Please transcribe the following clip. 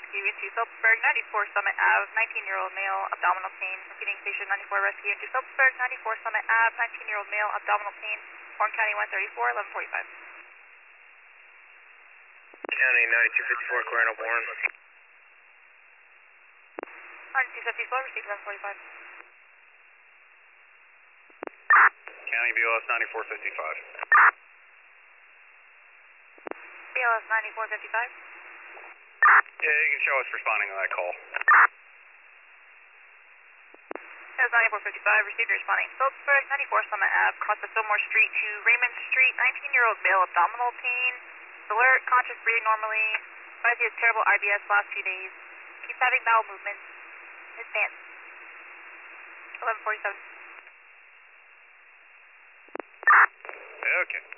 rescue into Phillipsburg 94 Summit Ave, 19-year-old male, abdominal pain. Repeating station 94 rescue into Phillipsburg 94 Summit Ave, 19-year-old male, abdominal pain. Horn County 134, 1145. County 9254, Coronel Warren. 9254, received 1145. County BLS 9455. BLS 9455. Yeah, you can show us responding to that call. BLS 9455, received responding. Phillipsburg 94 Summit Ave, cross of Fillmore Street to Raymond Street, 19-year-old male, abdominal pain. Alert, conscious, breathing normally. Advise he has terrible IBS last few days. Keeps having bowel movements. His pants. 1147. Okay.